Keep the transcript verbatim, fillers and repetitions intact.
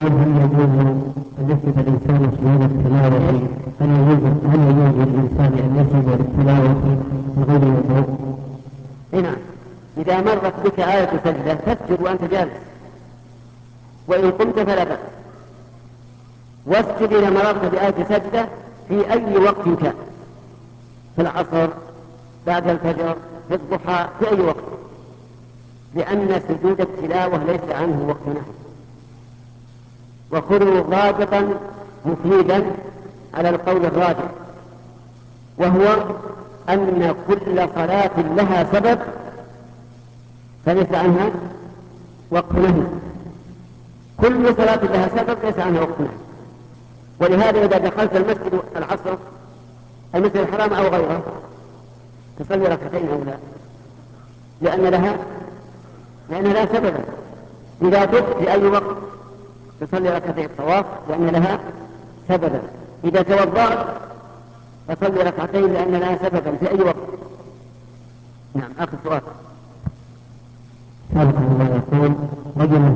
هل يجوز أن يسجد الإنسان في هذا التلاوة؟ هل يجوز هل يجوز للإنسان أن يسجد للتلاوة بغير وضوء؟ نعم، إذا مرت بك آية سجدة تسجد وأنت جالس، وإن قمت فلا بأس. واسجد إذا مررت بآية سجدة في أي وقت كان، في العصر، بعد الفجر، في الضحى، في أي وقت، لأن سجود التلاوة ليس عنه وقت نهي. وخذوا ضابطا مفيدا على القول الراجح، وهو أن كل صلاة لها سبب فليس عنها وقت نهي. كل صلاة لها سبب ليس عنها وقت نهي. ولهذا إذا دخلت المسجد العصر، المسجد الحرام أو غيره، تصلي ركعتين أو لا، لأن لها لأن لها سببا. إذا دخلت في أي وقت تصلي ركعتين الطواف لأن لها سببا. إذا توضأت فصلي ركعتين لأن لها سببا في أي وقت. نعم، آخر سؤال. سألكم الله يقول رجل